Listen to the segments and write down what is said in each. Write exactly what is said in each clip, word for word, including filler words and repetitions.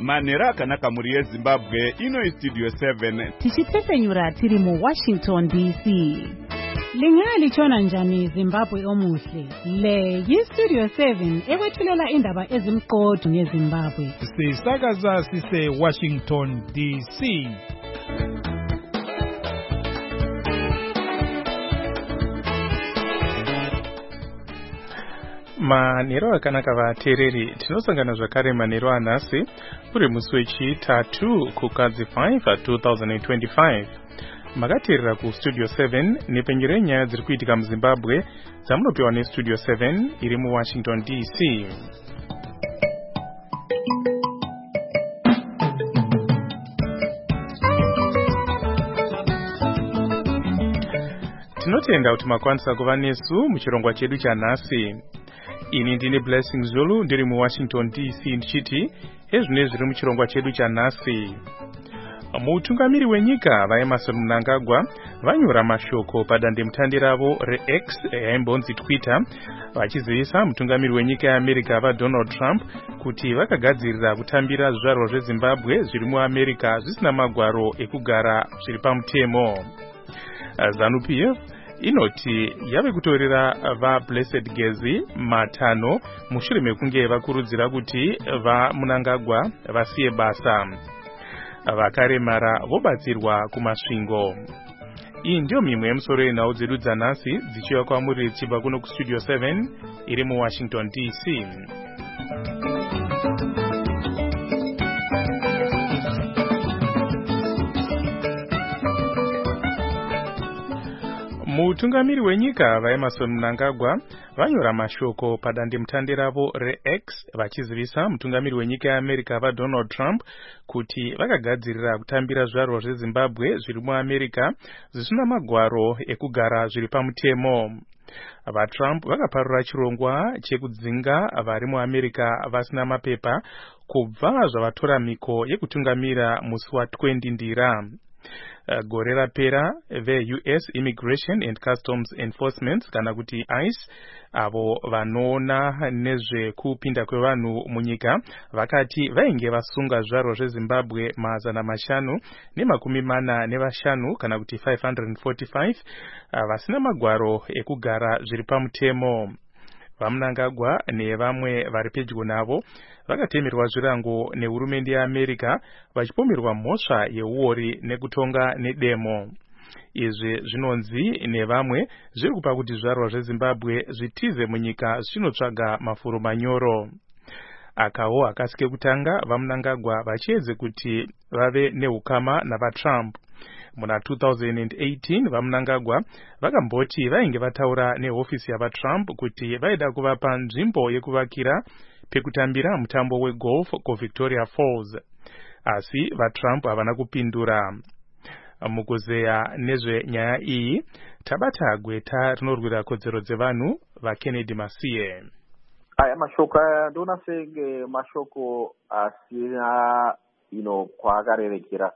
manhero akanaka muri yeZimbabwe. Ino iStudio seven tichipfepenyura tiri mu Washington D C. Lingali chona njani Zimbabwe omuhle. Le yiStudio seven ekwethulela indaba ezimqotho ngeZimbabwe. Sisakaza sise Washington D C. Manhero akanaka vateereri, tinosangana zvakare manhero anhasi uri musi wechitatu kukadzi five twenty twenty-five. Makateerera kuStudio seven nepenyero yenyaya dziri kuitika muZimbabwe dzamunopiwa neStudio seven iri muWashington D C. Tinotenda kuti makwanisa kuva nesu muchirongwa chedu chanhasi. Ini ndine Blessing Zulu ndiri muWashington D C ndichiti ezvine zviri muchirongwa chedu chanhasi. Mutungamiri wenyika vaEmmerson Mnangagwa vanyora mashoko padandemutande ravo reX yaimbonzi Twitter vachizivisa mutungamiri wenyika yeAmerica vaDonald Trump kuti vakagadzirira kutambira zvizvarwa zveZimbabwe zviri muAmerica zvisina magwaro ekugara zviri pamutemo. ZANU-P F inoti yave kutorera vaBlessed Gezi matano mushure mekunge vakurudzira kuti vaMnangagwa vasiye basa. Vakaremara vobatsirwa kumasvingo. Iyi ndiyo mimwe yemusoro yenhau dzedu dzanhasi dzichiva kwamuri dzichibva kuno kuStudio seven iri muWashington D C. Mutungamiri wenyika vaEmmerson Mnangagwa vanyora mashoko padandemutande ravo reX vachizivisa mutungamiri wenyika yeAmerica vaDonald Trump kuti vakagadzirira kutambira zvizvarwa zveZimbabwe zviri muAmerica zvisina magwaro ekugara zviri pamutemo. VaTrump vakaparura chirongwa chekudzinga vari muAmerica vasina mapepa kubva zvavatora mhiko yekutungamira musi wa20 ndira. Uh, gore rapera ve-U S Immigration and Customs Enforcement kana kuti ICE avo vanoona nezvekupinda kwevanhu munyika vakati vainge vasunga zvizvarwa zveZimbabwe mazana mashanu nemakumi mana nevashanu kana kuti five hundred forty-five uh, vasina magwaro ekugara zviri pamutemo. VaMnangagwa nevamwe vari pedyo navo vakatemerwa zvirango nehurumende yeAmerica vachipomerwa mhosva yeuori nekutonga nedemo. Izvi zvinonzi nevamwe zviri kupa kuti zvizvarwa zveZimbabwe zvitize munyika zvichinotsvaga mafuro manyoro. Akawo akasi kekutanga vaMnangagwa vachiedze kuti vave neukama navaTrump. Muna two thousand eighteen vaMnangagwa vakamboti vainge vataura nehofisi yavaTrump kuti vaida kuvapa nzvimbo yekuvakira pekutambira mutambo wegolf kuVictoria Falls. Asi vaTrump havana kupindura. Mukuzeya nezvenyaya iyi tabata gweta rinorwira kodzero dzevanhu vaKennedy Masiye. Aya mashoko ndona senge mashoko asina ino kwaakarerekera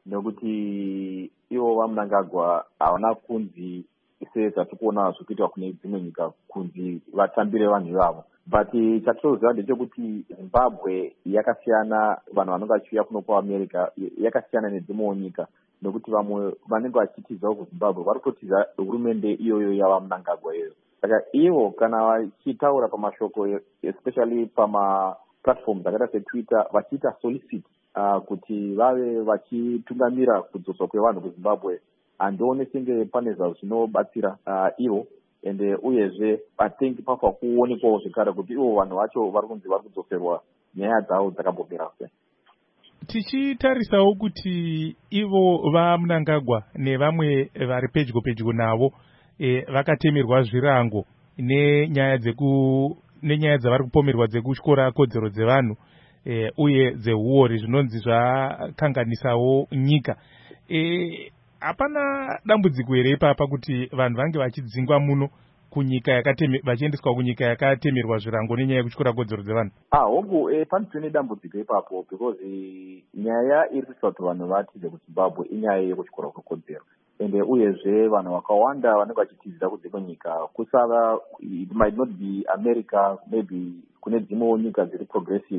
nekuti ivo vaMnangagwa havana kunzi sezvatikuona zvikuitwa kune dzimwe nyika kunzi vatambire vanhu vavo. But chatinoziva ndechekuti Zimbabwe yakasiyana, vanhu vanenge vachiuya kuno kuAmerica yakasiyana nedzimwewo nyika nekuti vamwe vanenge vachitizawo kuZimbabwe vari kutotiza hurumende iyoyo yavaMnangagwa iyoyo. Saka ivo kana vachitaura pamashoko especially pamaplatforms dzakaita seTwitter vachiita solicit Uh, kuti vave vachitungamira kudzoswa kwevanhu kuZimbabwe handione senge pane zvinobatsira uh, ivo ende uyezve I think pafa kuonekwawo zvekare kuti ivo vanhu vacho vari kunzi vari kudzoserwa nyaya dzavo dzakambomira sei. Tichitarisawo kuti ivo vaMnangagwa nevamwe vari pedyo pedyo navo e, vakatemerwa zvirango nenyaya dzeku nenyaya dzavari kupomerwa dzekutyora kodzero dzevanhu e, uye dzeuori zvinonzi zvakanganisawo nyika. E, hapana dambudziko here ipapa kuti vanhu vange vachidzingwa muno kunyika yakateme vachiendeswa kunyika yakatemerwa zvirango nenyaya yekutyora kodzero dzevanhu? Ah, hongu e, panzvine dambudziko ipapo because nyaya iri kuita kuti vanhu vatize kuZimbabwe inyaya yekutyora kwekodzero. Ende uyezve vanhu vakawanda vanenge vachitizira kudzimwe nyika kusava, it might not be America, maybe kune dzimwewo nyika dziri progressive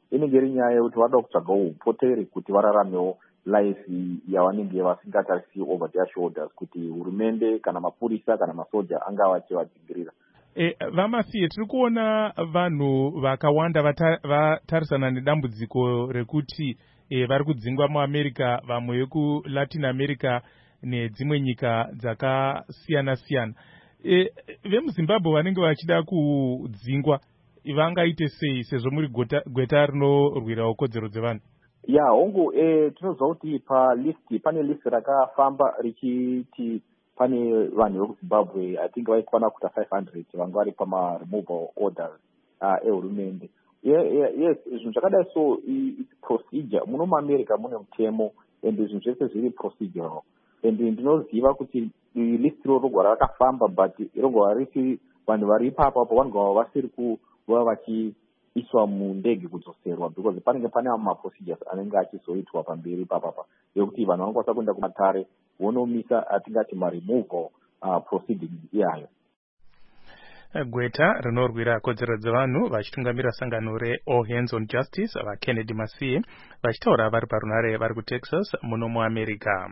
inenge iri nyaya yekuti vada kutsvagawo upoteri kuti vararamewo life yavanenge vasingatarisi over their shoulders kuti hurumende kana mapurisa kana masoja angava achivadzingirira. E, vamasiye tiri kuona vanhu vakawanda vatarisana nedambudziko rekuti e, vari kudzingwa muamerica, vamwe vekulatin america nedzimwe nyika dzakasiyana-siyana. E, vemuzimbabwe vanenge vachida kudzingwa vangaite sei sezvo muri gweta rinorwirawo kodzero dzevanhu? Ya hongu, e, tinoziva kuti palist pane list rakafamba richiti pane vanhu vekuzimbabwe I think vaikwana kuta five hundred vanga vari pama-removal orders uh, ehurumende. Yes, zvinhu zvakadai so it's procedure. Muno muamerica mune mutemo ende zvinhu zvese zviri procedural. Ende ndinoziva kuti list ro rogwara rakafamba but rogwara risi vanhu vari ipapo apo vanogwara vasiri kuva vachiiswa mundege kudzoserwa because panenge pane maprocedures anenge achizoitwa pamberi papapa yekuti vanhu vanokwanisa kuenda kumatare vonomisa atingati ma-removal uh, proceedings iyayo. Gweta rinorwira kodzero dzevanhu vachitungamira sangano re-All Hands on Justice vaKennedy Masiye vachitaura vari parunare vari kuTexas muno muamerica.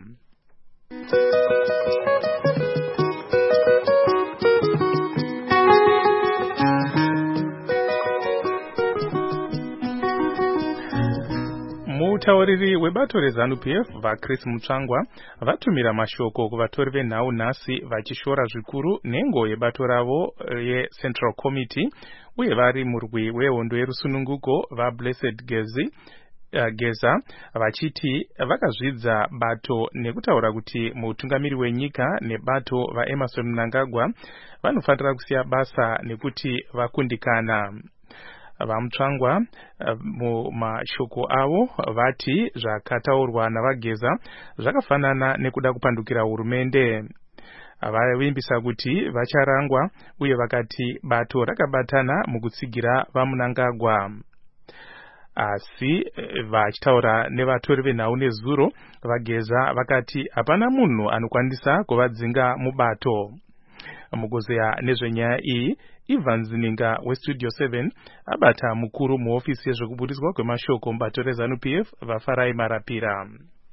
Mutauriri webato reZANU-P F vaChris Mutsvangwa vatumira mashoko kuvatori venhau nhasi vachishora zvikuru nengo yebato ravo yeCentral Committee uye vari murwi wehondo yerusununguko vaBlessed Gezi Uh, Geza vachiti vakazvidza bato nekutaura kuti mutungamiri wenyika nebato vaEmerson Mnangagwa vanofanira kusiya basa nekuti vakundikana. Vamutsvangwa uh, mumashoko avo vati zvakataurwa navaGeza zvakafanana nekuda kupandukira hurumende. Vavimbisa kuti vacharangwa uye vakati bato rakabatana mukutsigira vaMnangagwa. Asi vachitaura nevatori venhau nezuro vaGeza vakati hapana munhu anokwanisa kuvadzinga mubato. Mukuzeya nezvenyaya iyi Ivan Zininga weStudio seven abata mukuru muofisi yezvekuburiswa kwemashoko mubato reZANU-P F vaFarai Marapira.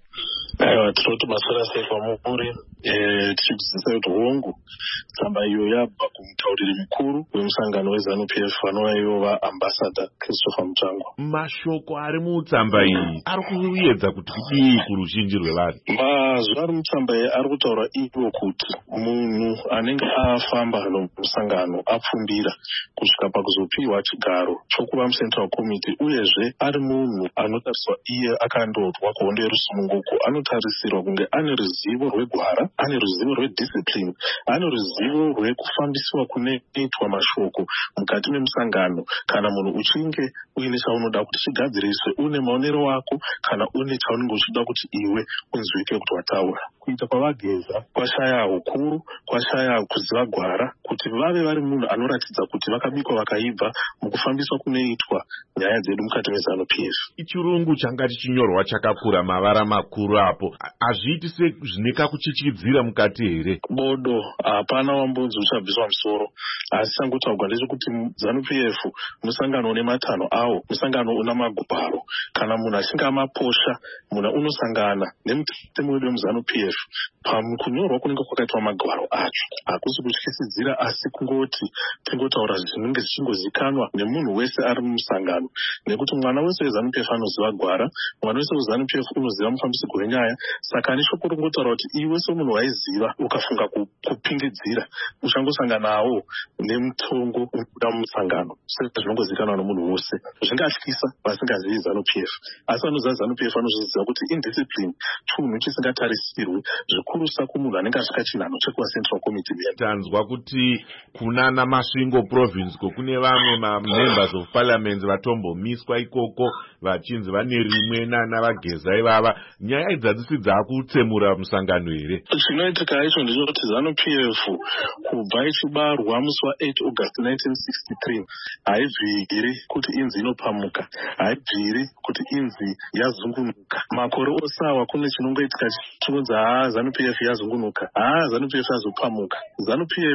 Aiwa, tinoti masora sei kwamuri tichidzidzisa kuti hongu tsamba iyo yabva kumutauriri mukuru wemusangano weZANU-P F vanova ivo vaambassador Christopher Mutsvangwa. Mashoko ari mutsamba iyi ari kuedza kuti kudii kuruzhinji rwevanhu? Mazuva ari mutsamba iyi ari kutaura ivo kuti munhu anenge afamba nomusangano apfumbira kusvika pakuzopiwa chigaro chokuva muCentral Committee uyezve ari munhu anotariswa iye akandorwa kuhondo yerusununguko anotarisirwa kunge ane ruzivo rwegwara, ane ruzivo rwediscipline, ane ruzivo rwekufambisiwa kunoitwa mashoko mukati memusangano. Kana munhu uchinge uine chaunoda kuti chigadziriswe une maonero wako kana une chaunenge uchida kuti iwe unzwike kuti wataura. Kuita kwavaGeza kwashaya ukuru, kwashaya kuziva gwara kuti vave vari munhu anoratidza kuti vakabikwa vakaibva mukufambiswa kunoitwa nyaya dzedu mukati meZANU-P F. Chirungu changa chichinyorwa chakakura mavara makuru apo hazviiti zvine kakuchichidzira mukati here? Bodo hapana wambonzi uchabviswa musoro, asi changotaurwa ndechekuti ZANU-P F musangano une matanho awo, musangano una magwaro. Kana munhu achinge amaposha, munhu unosangana nemutemo wedu wemuZANU-P F pakunyorwa kunenge kwakaitwa magwaro acho. Hakusi kutyisidzira asi kungoti tingotaura zvinenge zvichingozikanwa nemunhu wese ari mumusangano, nekuti mwana wese weZANU-P F anoziva gwara, mwana wese weZANU-P F unoziva mufambisiko wenyaya. Saka neshoko ringotaura kuti iwe semunhu waiziva ukafunga kupingidzira uchangosanganawo nemutongo unobuda mumusangano. Saka zvinongozikanwa nomunhu wose. Zvingatyisa vasingazivi ZANU-P F, asi vanoziva ZANU-P F vanozviziva kuti indiscipline chinhu chisingatarisirwi zvikurusa kumunhu anenge asvika chinhano chekuva Central Committee. Tanzwa kuti kunana Masvingo province ko kune vamwe ma-members of parliament vatombomiswa ikoko vachinzi vane rimwe nana vaGeza ivava. Nyaya idzi hadzisi dzakutsemura musangano here? Chinoitika icho ndechekuti ZANU-P F kubva ichibarwa musi wa-eight August nineteen sixty-three haibviri kuti inzi inopamuka, haibviri kuti inzi yazungunuka. Makore osawa kune chinongoitika chinonzi haa ZANU-P F yazungunuka, haa ZANU-P F yazopamuka. ZANU-P F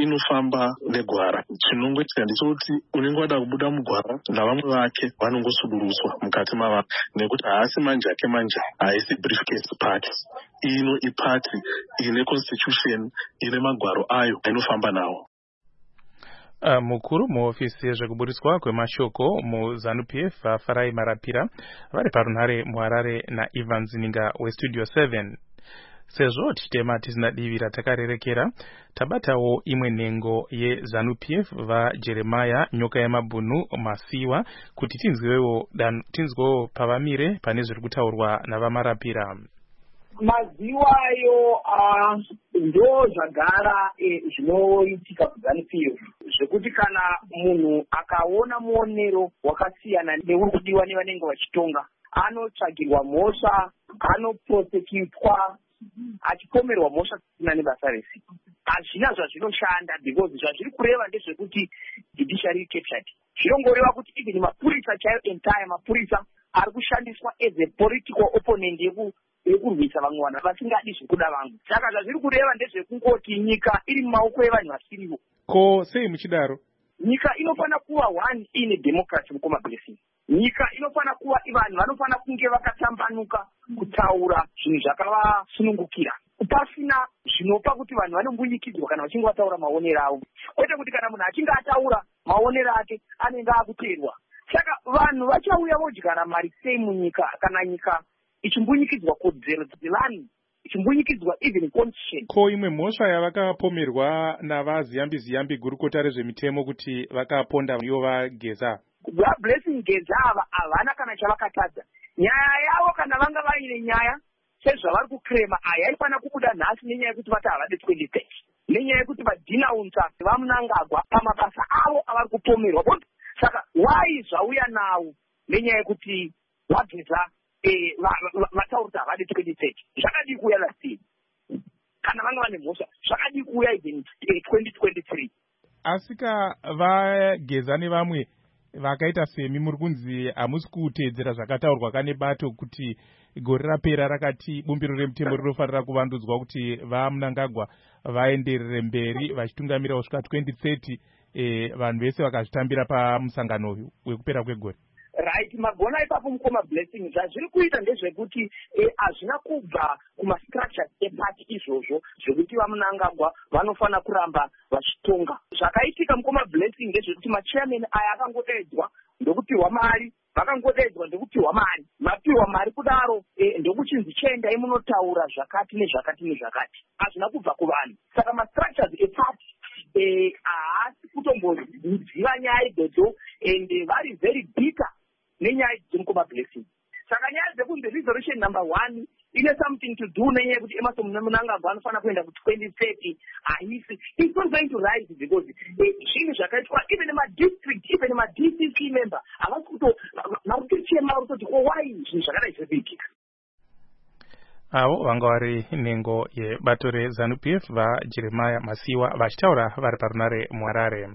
inofamba negwara. Chinongoitika ndechekuti unenge wada kubuda mugwara navamwe vake vanongosudurutswa mukati mavanhu, nekuti haasi manje ake manje, haisi briefcase party. Ino ipati ine constitution, ine magwaro ayo ainofamba nawo. Uh, mukuru muofisi yezvekuburiswa kwemashoko muZANU-P F vaFarai Marapira vari parunhare muHarare naIvans Ninga westudio seven. Sezvo tichitema tisina divi ratakarerekera, tabatawo imwe nhengo yeZANU-P F vaJeremiah Nyoka Yamabhunu Masiwa kuti tinzwewo tinzwewo pavamire pane zviri kutaurwa navaMarapira. Maziwa ayo ndo zvagara zvinoitika kuZANU-P F, zvekuti kana munhu akaona muonero wakasiyana neuri kudiwa nevanenge vachitonga, anotsvagirwa mhosva, anoprosekutwa, achipomerwa mhosva kusina nebasa resi. Hazvina zvazvinoshanda, because zvazviri kureva ndezvekuti judiciary captured. Zvinongoreva kuti even mapurisa chaiyo entire mapurisa ari kushandiswa as a political opponent yeku yekurwisa vamwe vanhu vasingadi zvikuda vangu. Saka zvazviri kureva ndezvekungoti nyika iri mumaoko evanhu vasirivo. Ko sei muchidaro? Nyika inofana kuva one ine democracy mukoma blessing. Nyika inofana kuva vanhu vanofana kunge vakatambanuka kutaura zvinhu zvakavasunungukira, pasina zvinopa kuti vanhu vanombunyikidzwa kana vachinge vataura maonero avo, kwete kuti kana munhu achinge ataura maonero ake anenge akuteerwa. Saka vanhu vachauya vodyara mari sei munyika kana nyika ichimbunyikidzwa kodzero dzevanhu, ichimbunyikidzwa even constitution. Ko imwe mhosva yavakapomerwa navaziyambi ziyambi gurukota rezvemitemo kuti vakaponda ivo vageza? Blessing Geza ava havana kana chavakatadza. Nyaya yavo kana vanga vaine nyaya sezvavari kukrema aya yaifana kubuda nhasi nenyaya yekuti vati havade twenty thirty, nenyaya yekuti vadhinaunza vamunangagwa pamabasa avo avari kupomerwa. Saka wai zvauya nawo nenyaya yekuti wageza vataura kuti havade twenty thirty, zvakadi kuuya last year. Kana vanga vane mhosva zvakadi kuuya even twenty twenty-three. Asika vageza nevamwe vakaita semi muri kunzi hamusi kuteedzera zvakataurwa kane bato kuti gore rapera rakati bumbiro remutemo rinofanira kuvandudzwa kuti vaMnangagwa vaenderere mberi vachitungamira kusvika twenty thirty, eh, vanhu vese vakazvitambira pamusangano uyu wekupera kwegore. Right, magona ipapo mukoma blessing zvazviri kuita ndezvekuti hazvina kubva kumastructures epati izvozvo zvekuti vaMnangagwa vanofana kuramba vachitonga. Zvakaitika mukoma blessing ndezvekuti machairman aya akangodaidzwa ndokupiwa mari, vakangodaidzwa ndokupiwa mari, mapiwa mari kudaro ndokuchinzi chiendai munotaura zvakati nezvakati nezvakati. Hazvina kubva kuvanhu. Saka mastructures epati haasi kutomboziva nyaya idzodzo and vari very bitter nenyaya dzemukoma blessing. Saka nyaya dzekunzi resolution number one ine something to do nenyaya yekuti Emmerson Mnangagwa anofana kuenda ku twenty thirty haisi. It's not going to rise because zvinhu zvakaitwa even madistrict, even ma-D C C member havasi kutochema kutoti why zvinhu zvakadai zvinoitika. Avo vanga vari nhengo yebato reZANU-P F vaJeremiah Masiwa vachitaura vari parunhare muHarare.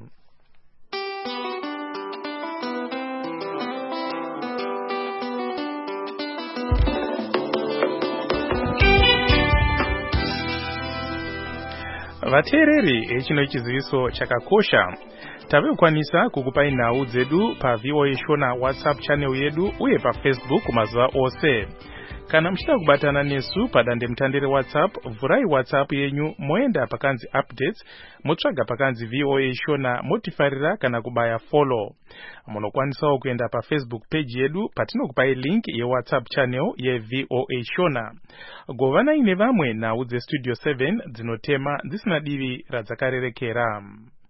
Vateereri echino chiziviso chakakosha, tavekwanisa kukupai nhau dzedu pa V O A Shona WhatsApp channel yedu uye pa Facebook mazuva ose. Kana muchida kubatana nesu padande mutandere WhatsApp, vhurai WhatsApp yenyu moenda pakanzi updates, motsvaga pakanzi V O A Shona, motifarira kana kubaya follow. Munokwanisawo kuenda pa Facebook page yedu patinokupai link ye WhatsApp channel ye V O A Shona. Govanai nevamwe nhau dze Studio seven dzinotema dzisina divi radzakarerekera.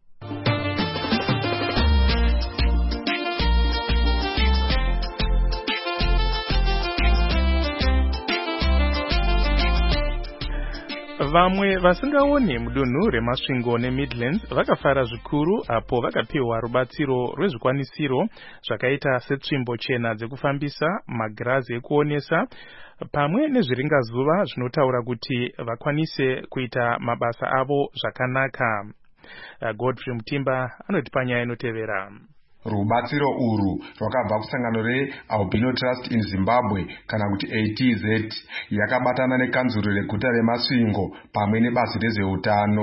Vamwe vasingaone mudunhu reMasvingo neMidlands vakafara zvikuru apo vakapiwa rubatsiro rwezvikwanisiro zvakaita setsvimbo chena dzekufambisa, magirazi ekuonesa pamwe nezviringazuva zvinotaura kuti vakwanise kuita mabasa avo zvakanaka. Godfrey Mutimba anotipa nyaya inotevera. Rubatsiro uru rwakabva kusangano reAlbino Trust in Zimbabwe kana kuti A T Z yakabatana nekanzuro reguta reMasvingo pamwe nebazi rezveutano.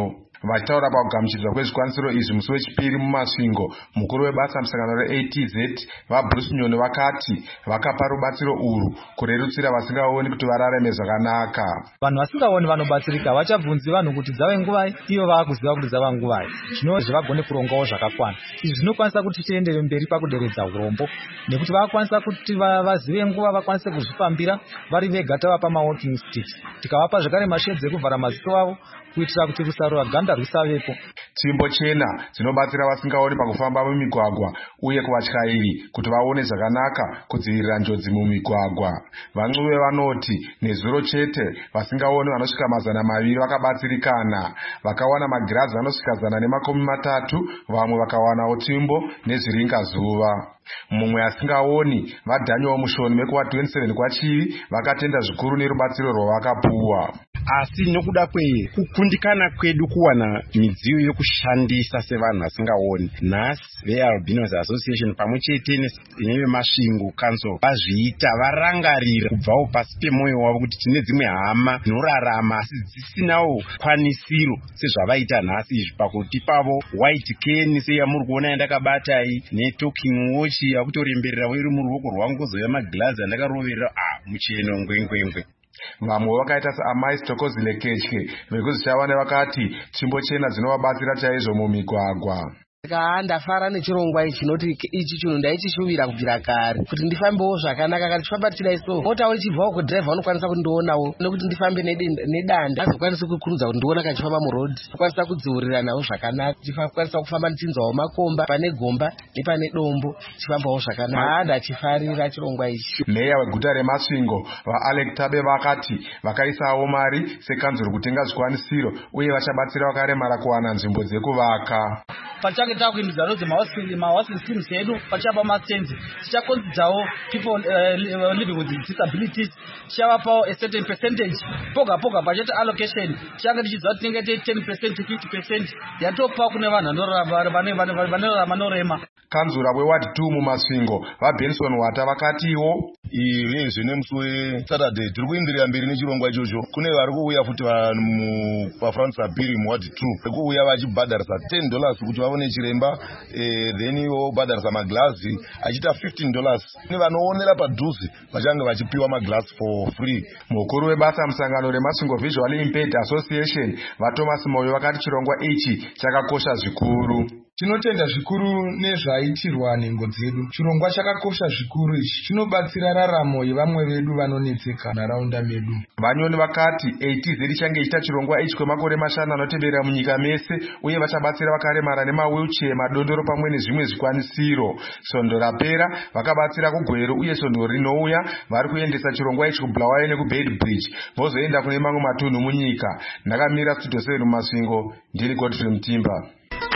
Vachitaura pakugamuchirwa kwezvikwanisiro izvi musi wechipiri mumasvingo, mukuru webasa musangano re-A T Z vaBruce Nyoni vakati vakapa rubatsiro urwu kurerutsira vasingaoni kuti vararame zvakanaka. Vanhu vasingaoni vanobatsirika vachabvunzi vanhu kuti dzave nguvai, iyo vaakuziva kuti dzava nguvai, zvinova vagone kurongawo zvakakwana. Izvi zvinokwanisa kuti tiendere mberi pakuderedza urombo, nekuti vakwanisa kuti vazive nguva vakwanise kuzvifambira vari vega tavapa ma-walking sticks, tikavapa zvakare mashedzi ekuvhara maziso avo kuitira kuti rusarura ganda rwisavepo. Tsvimbo chena dzinobatsira vasingaoni pakufamba mumigwagwa uye kuvatyairi kuti vaone zvakanaka kudzivirira njodzi mumigwagwa. Vancuve vanoti nezuro chete vasingaoni vanosvika mazana maviri vakabatsirikana, vakawana magirazi vanosvika zana nemakumi matatu, vamwe vakawanawo tsvimbo nezviringazuva. Mumwe asingaoni vaDaniel Mushoni mekuwa twenty-seven kwachivi vakatenda zvikuru nerubatsiro rwavakapuwa. Asi nokuda kwekukundikana kwedu kuwana midziyo yokushandisa sevanhu vasingaoni, nhasi veAlbinos Association pamwe chete nevemasvingo council vazviita varangarira kubvawo pasi pemwoyo wavo kuti tine dzimwe hama dzinorarama asi dzisinawo kwanisiro sezvavaita nhasi izvi pakuti pavo white cane seyamuri kuona yandakabatai netalking watch yakutoremberera iri muruoko rwangu kuzouya magirazi andakaroverera ah mucheno ngwengwengwe. Vamwe vakaita saamai Stokozile Ketye vekuzvichava vakati tsvimbo chena dzinovabatsira chaizvo mumigwagwa. Saka ndafara nechirongwa ichi noti ichi chinhu ndaichishuwira kubvira kare kuti ndifambewo zvakanaka. Kana tifamba tichidai so mota uchibvawo kudhiraivha unokwanisa kundionawo nekuti ndifambe nedanda azokwanisa kukurudza kuti ndiona kachifamba murodhi okwanisa kudziurira nawo zvakanaka, tifakwanisa kufamba ndichinzawo makomba pane gomba nepane dombo chifambawo zvakanaka. Ndachifarira chirongwa ichi. Meya weguta remasvingo vaAlec Tabe vakati vakaisawo mari sekanzuro kutenga zvikwanisiro uye vachabatsira vakaremara kuwana nzvimbo dzekuvaka. Pachange takuindidzano dzemahosting schemes edu pachapa matenzi tichakonzidzawo people uh, living with disabilities, tichavapawo a certain percentage poga poga budget allocation. Tichange tichiziva kuti tinenge ten percent fifty percent yatopa kune vanhu vanorarama norema. Kanzura weward two mumasvingo vaBenson Wata vakatiwo iri zvine musi weSaturday tiri kuenderera mberi nechirongwa ichocho. Kune vari kuuya futi vanhu paFrance Apiri muward two vari kuuya vachibhadharisa ten dollars kuti vaone chiremba, then ivo bhadharisa maglazi achiita fifteen dollars. Kune vanoonera padhuze vachange vachipiwa maglazi for free. Mukuru webasa musangano remasvingo Visual Impaired Association vaThomas Moyo vakati chirongwa ichi chakakosha zvikuru. Tinotenda zvikuru nezvaitirwa nhengo dzedu. Chirongwa chakakosha zvikuru ichi chinobatsira raramo yevamwe vedu vanonetseka nharaunda medu. Vanyoni vakati A T Z ichange ichita chirongwa ichi kwemakore mashanu anotevera munyika mese uye vachabatsira vakaremara nemawheelchair, madondoro pamwe nezvimwe zvikwanisiro. Svondo rapera vakabatsira kuGweru uye svondo rinouya vari kuendesa chirongwa ichi kuBulawayo nekuBedbridge vozoenda kune mamwe matunhu munyika. Ndakamira Studio seven mumasvingo, ndiri Godfrey Mutimba.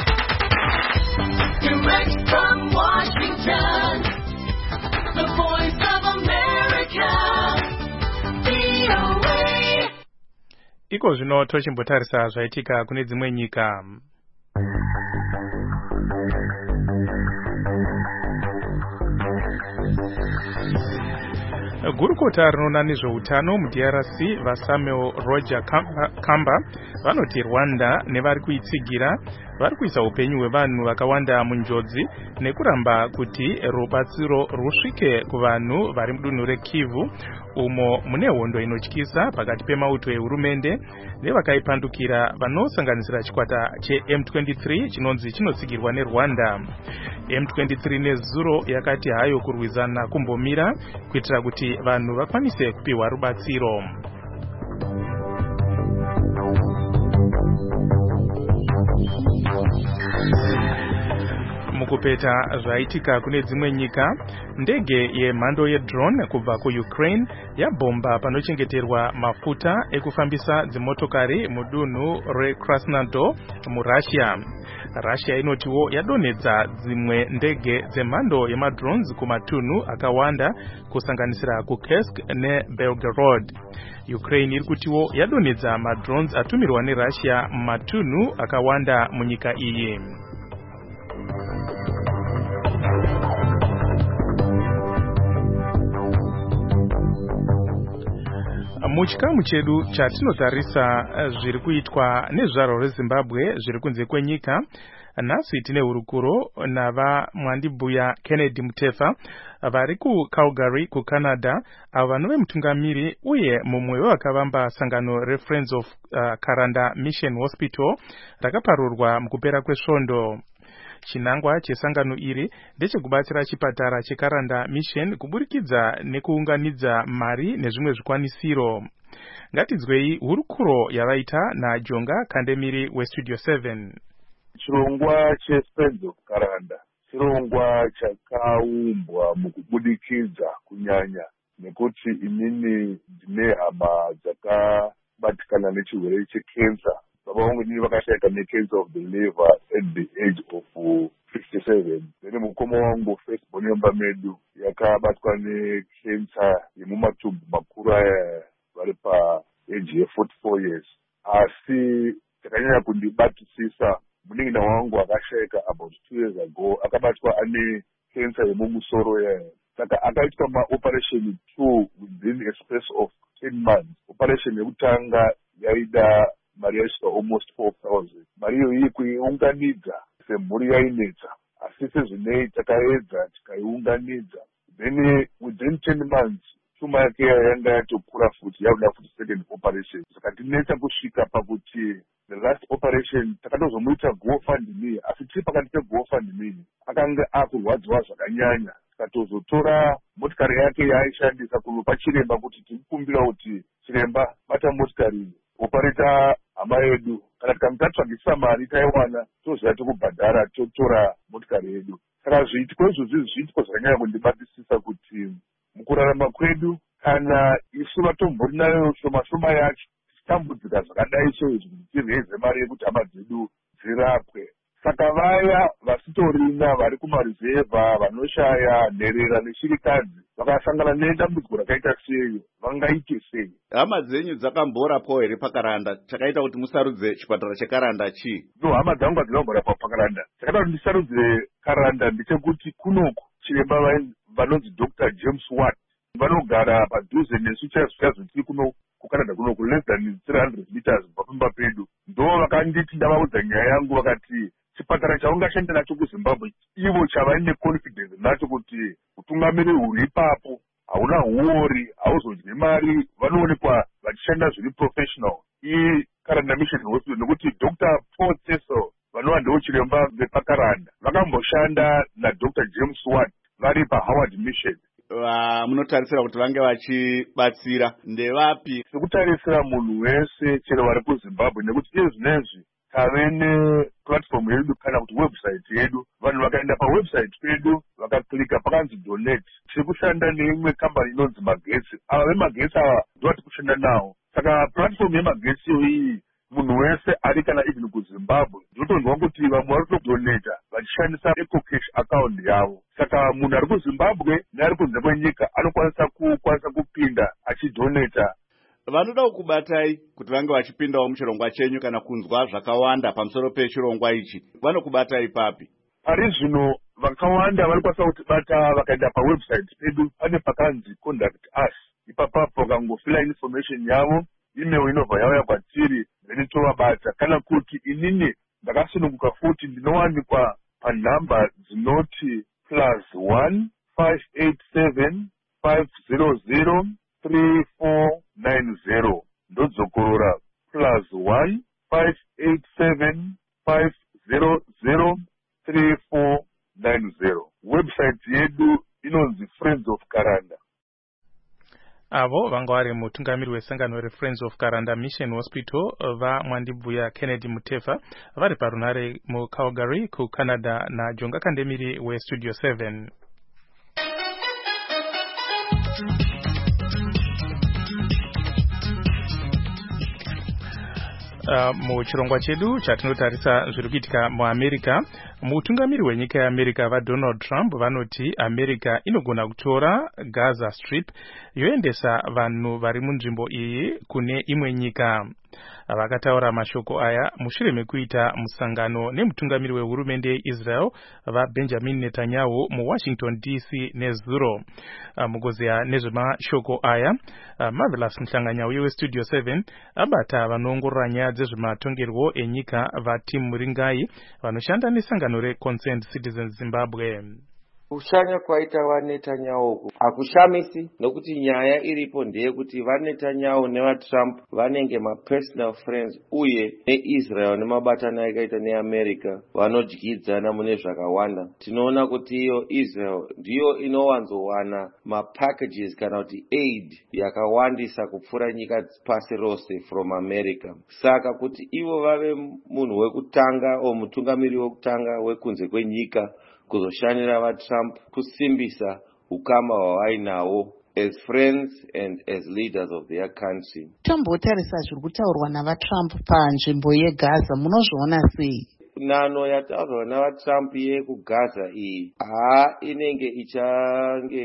Direct from Washington, the voice of America, V O A. Iko zvino tochimbotarisa zvaitika kune dzimwe nyika. Gurukota rinoona nezveutano muD R C vaSamuel Roger Kamba vanoti Rwanda nevari kuitsigira vari kuisa upenyu hwevanhu vakawanda munjodzi nekuramba kuti rubatsiro rusvike kuvanhu vari mudunhu reKivu umo mune hondo inotyisa pakati pemauto ehurumende nevakaipandukira vanosanganisira chikwata cheM twenty-three chinonzi chinotsigirwa neRwanda. M twenty-three nezuro yakati hayo kurwizana kumbomira kuitira kuti vanhu vakwanise kupiwa rubatsiro. Mukupeta zvaitika kune dzimwe nyika, ndege yemhando yedrone kubva kuUkraine yabhomba panochengeterwa mafuta ekufambisa dzimotokari mudunhu reKrasnodar muRussia. Russia inotiwo yadonedza dzimwe ndege dzemhando yemadrones kumatunhu akawanda kusanganisira kuKursk neBelgorod. Ukraine iri kutiwo yadonedza madrones atumirwa neRussia mumatunhu akawanda munyika iyi. Muchikamu chedu chatinotarisa zviri kuitwa nezvaro reZimbabwe zviri kunze kwenyika. Nhasi tine hurukuro nava Mwandibhuya Kennedy Mutefa vari kuCalgary kuCanada, avo vanove mutungamiri uye mumwe wevakavamba sangano reFriends of uh, Karanda Mission Hospital rakaparurwa mukupera kwesvondo. Chinangwa chesangano iri ndechekubatsira chipatara cheKaranda Mission kuburikidza nekuunganidza mari nezvimwe zvikwanisiro. Ngatidzwei hurukuro yavaita naJonga Kandemiri weStudio seven. Chirongwa cheFriends of Karanda chirongwa chakaumbwa mukubudikidza kunyanya nekuti inini ndine hama dzakabatikana nechirwere chekensa. Baba vangu ndini vakashayika necancer of the liver at the age of fifty-seven. Then mukoma wangu firstborn yamba medu yakabatwa necancer yemumatumbu makuru aya vari pa age ye forty-four years. Asi chakanyanya kundibatisisa munin'ina wangu akashayika about two years ago akabatwa ane cancer yemumusoro yaya. Saka akaitwa maoperation two within a space of ten months. Operation yekutanga yaida mari yaiswa almost four thousand. Mari iyoyi kuiunganidza semhuri yainetsa, asi sezvinei takaedza tikaiunganidza. Then within ten months shuma yake yanga yatokura futi, yakuda futi second operation. Saka tinetsa kusvika pakuti the last operation takatozomuita GoFundMe, asi tiri pakati peGoFundMe akanga akurwadziwa zvakanyanya. Tikatozotora motikari yake yaaishandisa kunopa chiremba kuti tikumbira kuti chiremba bata motikari opareta hama yedu, kana tikamutatsvagisa mari taiwana toziva tokubhadhara totora motikari yedu. Saka zviitiko izvozvi zviitiko zvakanyanya kundibatisisa kuti mukurarama kwedu kana isu vatombori nayo shoma shoma yacho tichitambudzika zvakadai chaizvo tireze mari yekuti hama dzedu dzirapwe. Saka vaya vasitorina vari kumaruzevha vanoshaya nherera neshirikadzi vakasangana nedambudziko rakaita seyo vangaite sei? Hama dzenyu dzakamborapwa here paKaranda? Chakaita kuti musarudze chipatara cheKaranda chii? No, hama dzangu hadzingamborapwa paKaranda. Chakaita kuti ndisarudze Karanda ndechekuti kunoku chiremba vanonzi Doctor James Watt vanogara padhuze nesu chaizvo tiri kuno kuKaranda kunoku less than three hundred meters pafamba pedu. Ndo vakanditi ndavaudza nyaya yangu vakati chipatara chaungashanda nacho kuZimbabwe ivo chavaine confidence nacho kuti utungamiri huri ipapo hauna huori, hauzodyi mari, vanoonekwa vachishanda zviri professional. Iyi Karanda Mission Hospital nekuti Doctor Paul Cecil vanova ndivo chiremba vepaKaranda vakamboshanda naDoctor James Watt vari paHoward Mission. Munotarisira kuti vange vachibatsira ndevapi? Sekutarisira munhu wese chero vari kuZimbabwe nekuti iye zvinezvi tave neplatform yedu kana kuti website yedu. Vanhu vakaenda pawebsite pedu vakaklika pakanzi donate. Tiri kushanda neimwe kambani inonzi Magetsi. Ava vemagetsi ava ndovati kushanda navo. Saka platform yemagetsi iyi munhu wese ari kana even kuZimbabwe ndotonzwa kuti vamwe vari kutodonata vachishandisa EcoCash account yavo. Saka munhu ari kuZimbabwe neari kunze kwenyika anokwanisa kukwanisa kupinda achidonata. Vanoda kukubatai kuti vange vachipindawo muchirongwa chenyu kana kunzwa zvakawanda pamusoro pechirongwa ichi, vanokubatai papi? Pari zvino vakawanda vanokwanisa kutibata vakaenda pawebsite pedu, pane pakanzi contact us. Ipapapo vakangofila information yavo, email inobva yauya kwatiri, then tovabata. Kana kuti inini ndakasununguka futi ndinowanikwa panhamba dzinoti plus one five eight seven five zero zero three four nine zero. Ndodzokorora plus one five eight seven five zero zero three four nine zero. Website yedu inonzi Friends of Karanda. Avo vanga vari mutungamiri wesangano reFriends of Karanda Mission Hospital va Mwandibhuya Kennedy Mutefa vari parunare muCalgary kuCanada naJonga Kandemiri weStudio seven. Uh, muchirongwa chedu chatinotarisa zviri kuitika muAmerica, mutungamiri wenyika yeAmerica vaDonald Trump vanoti America inogona kutora Gaza Strip yoendesa vanhu vari munzvimbo iyi kune imwe nyika. Vakataura mashoko aya mushure mekuita musangano nemutungamiri wehurumende yeIsrael vaBenjamin Netanyahu muWashington D C nezuro. Mugozeya nezvemashoko aya Marvelous Mhlanganyauye weStudio seven abata vanoongorora nyaya dzezvematongerwo enyika vaTim Muringai vanoshanda nesangano reConcerned Citizens Zimbabwe. Kushanya kwaita vaNetanyahu hakushamisi nokuti nyaya iripo ndeyekuti vaNetanyahu nevaTrump vanenge mapersonal friends uye neIsrael nemabatano akaita neAmerica vanodyidzana mune zvakawanda. Tinoona kuti iyo Israel ndiyo inowanzowana mapackages kana kuti aid yakawandisa kupfuura nyika pasi rose from America. Saka kuti ivo vave munhu wekutanga o mutungamiri wekutanga wekunze kwenyika kuzoshanira vaTrump kusimbisa ukama hwavainawo as friends and as leaders of their country. Tombotarisa zviri kutaurwa navaTrump panzvimbo yeGaza munozviona sei? Nano yataurwa navaTrump yekuGaza iyi haa inenge ichange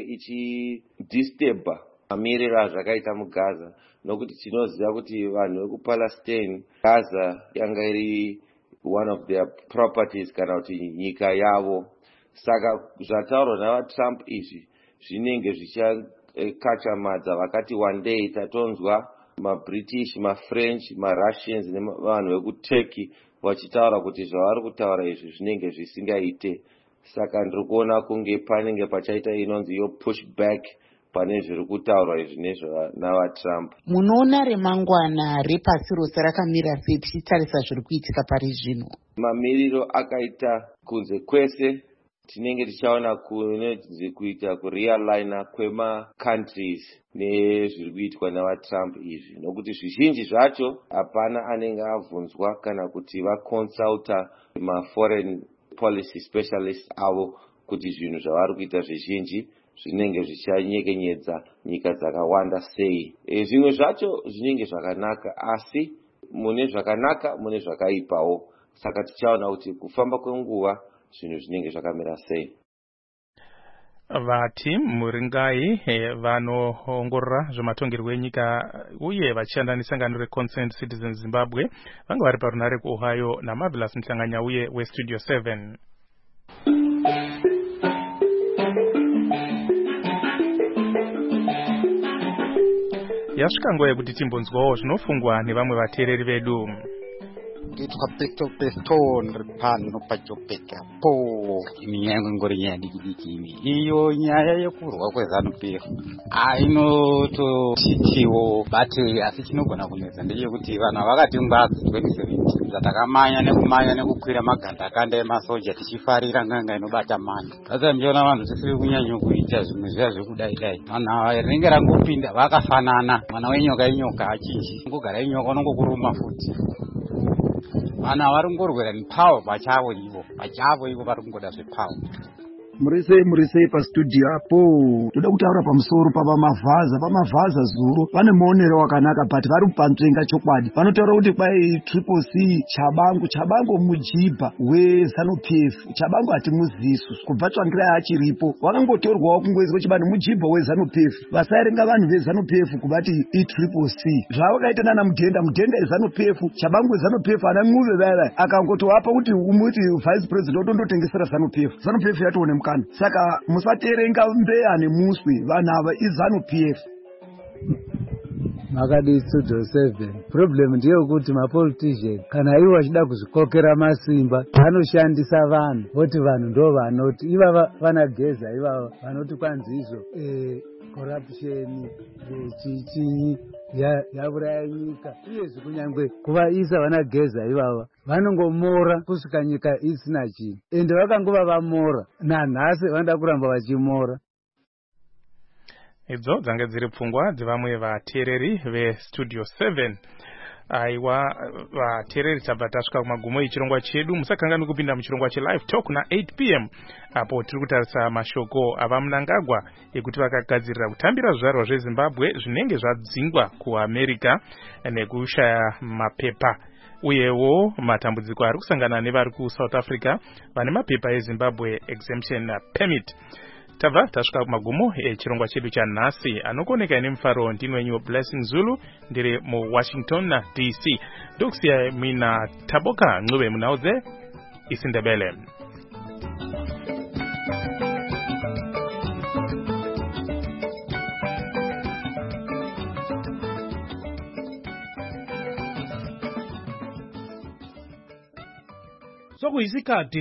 ichidisturba mamiriro azvakaita muGaza nokuti tinoziva kuti vanhu vekuPalestine Gaza yanga iri one of their properties kana kuti nyika yavo. Saka zvataurwa navaTrump izvi zvinenge zvichakachamadza vakati one day tatonzwa maBritish, maFrench, maRussians nevanhu vekuTurkey vachitaura kuti zvavari kutaura izvi zvinenge zvisingaite. Saka ndiri kuona kunge panenge pachaita inonzi yo pushback pane zviri kutaurwa izvi navaTrump. Munoona remangwana repasi rose rakamira sei tichitarisa zviri kuitika pari zvino? Mamiriro akaita kunze kwese tinenge tichaona kunonzi kuita kurealina kwema-countries nezviri kuitwa navaTrump izvi nokuti zvizhinji zvacho hapana anenge abvunzwa kana kuti vaconsulta ma-foreign policy specialist avo kuti zvinhu zvavari kuita zvizhinji zvinenge zvichanyekenyedza nyika dzakawanda sei. E, zvimwe zvacho zvinenge zvakanaka asi mune zvakanaka mune zvakaipawo. Saka tichaona kuti kufamba kwenguva zvinhu zvinenge zvakamira sei. VaTim Muringai vanoongorora zvematongerwo enyika uye vachishanda nesangano reConcerned Citizens Zimbabwe vanga vari parunare kuOhio naMarvelous Mhlanganyauye weStudio seven. Yasvika nguva yekuti timbonzwawo zvinofungwa nevamwe vateereri vedu. Nditwa Pesto Peston pano pachopeka po nyaya yangu ngori nyaya diki diki ini iyo nyaya yekurwa kweZANU-P F ainototichiwo bati asi chinogona kunetsa ndechekuti vanhu vakati ngwadzi twenty seventeen dzatakamanya nekumanya nekukwira magandakanda emasoja tichifarira nganga inobata mani. Saka ndiona vanhu tisiri kunyanya kuita zvinhu zviya zvekudai dai. Vanhu ava rinenge rangopinda vakafanana, mwana wenyoka inyoka achinji ngogara inyoka unongokuruma futi. Vana vari ngorwera nepower pachavo ivo pachavo ivo vari kungoda zvepower. Murisei murisei pastudio apo toda kutaura pamusoro pavamavhaza vamavhaza zuro vane muonero wakanaka but vari kupanzvenga chokwadi. Vanotaura kuti kwai triple C chabangu chabangu mujibha weZANU-P F chabangu hatimuzisu kubva tsvangirai achiripo wakangotorwawo kungoiswa chibani mujibha weZANU-P F vasaerenga vanhu veZANU-P F kubati itriple C zvavakaita nana mudhenda mudhenda eZANU-P F chabangu weZANU-P F ana mnuve vaya akangotowapa kuti umuti vice president otondotengesera ZANU-P F ZANU-P F yatoone saka musaterenga mbeya nemuswi vanhu ava iZANU-P F. Makadi Studio seven problem ndeyekuti mapolitician kana iwo achida kuzvikokera masimba vanoshandisa vanhu voti vanhu ndo vanoti ivava vanageza ivava vanoti kwanzi izvo eh, corruption chichi yauraya nyika uyezve kunyangwe kuvaisa vanageza ivava vanongomora kusvika nyika isina chinhu ende vakangova vamora nanhasi vanoda kuramba vachimora. Idzo dzanga dziri pfungwa dzevamwe vateereri veStudio seven. Aiwa vateereri tabva tasvika kumagumo echirongwa chedu. Musakanganwe kupinda muchirongwa cheLive Talk na eight p m apo tiri kutarisa mashoko avaMnangagwa ekuti vakagadzirira kutambira zvizvarwa zveZimbabwe zvinenge zvadzingwa kuAmerica nekushaya mapepa uyewo matambudziko ari kusangana nevari kuSouth Africa vane mapepa eZimbabwe exemption permit. tabva tasvika kumagumo echirongwa chedu chanhasi. Anokuoneka ine mufaro ndinwenyu Blessing Zulu ndiri muWashington D C. Ndokusiyai mina Taboka Ncube munauze isiNdebele. Sokuyisikhathi